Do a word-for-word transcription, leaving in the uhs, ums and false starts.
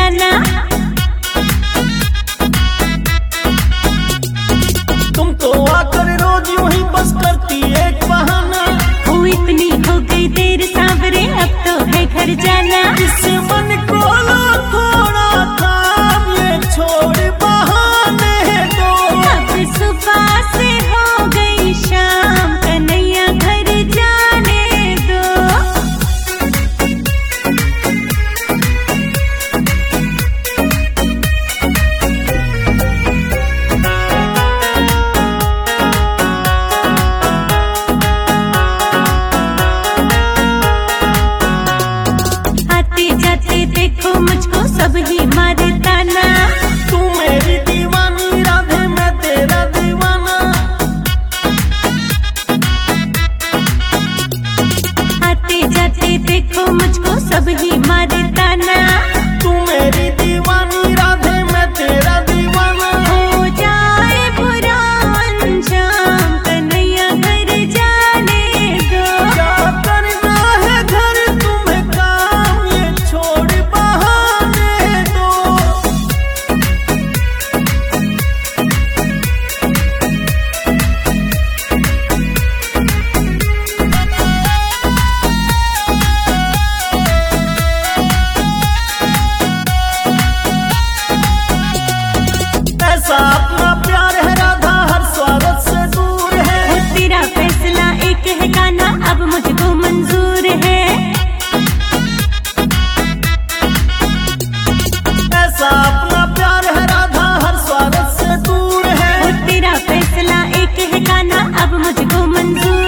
जाना। तुम तो आकर रोज यूं ही बस करती एक बहाना। वो इतनी हो गई देर सांवरे, अब तो है घर जाना। इस मन को लो थोड़ा थाम, ये छोड़ बहाने दो। अब सुबह से हो गई शाम, कन्हैया घर जाने दो। आते जाते देखो मुझको सब ही मारे ताना। तू मेरी दीवानी राधे, मैं तेरा दीवाना। आते जाते देखो मुझको सब ही मारे ताना। तू मेरी दीवानी राधे, मैं तेरा दीवाना। हो जाए बुरा अंजाम, कन्हैया घर जाने दो। क्या करना है घर तुम्हें काम, ये छोड़ बहाने दो। ऐसा अपना प्यार है राधा, हर स्वागत से दूर है। वो तेरा फैसला एक है गाना, अब मुझको मंजूर है। ऐसा अपना प्यार है राधा, हर स्वागत से दूर है। वो तेरा फैसला एक है गाना, अब मुझको मंजूर